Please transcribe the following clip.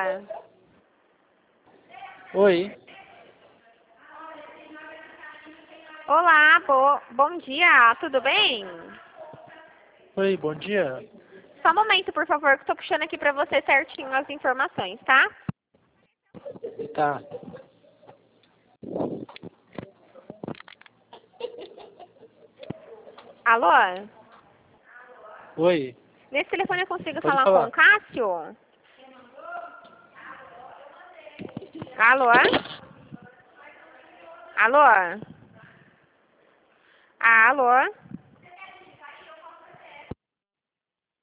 Oi. Olá, bom dia, tudo bem? Oi, bom dia. Só um momento, por favor, que eu tô puxando aqui pra você certinho as informações, tá? Tá. Alô? Oi. Nesse telefone eu consigo Pode falar com falar. o Cássio? Alô? Alô? Alô?